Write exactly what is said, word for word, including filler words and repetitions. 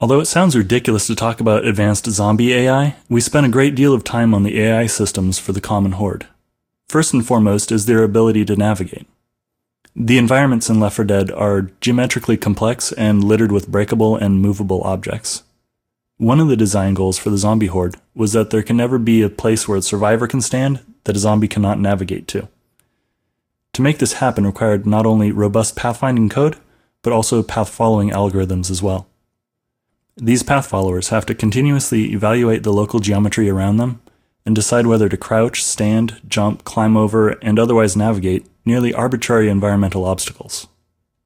Although it sounds ridiculous to talk about advanced zombie A I, we spent a great deal of time on the A I systems for the common horde. First and foremost is their ability to navigate. The environments in Left four Dead are geometrically complex and littered with breakable and movable objects. One of the design goals for the zombie horde was that there can never be a place where a survivor can stand that a zombie cannot navigate to. To make this happen required not only robust pathfinding code, but also path-following algorithms as well. These path followers have to continuously evaluate the local geometry around them and decide whether to crouch, stand, jump, climb over, and otherwise navigate nearly arbitrary environmental obstacles.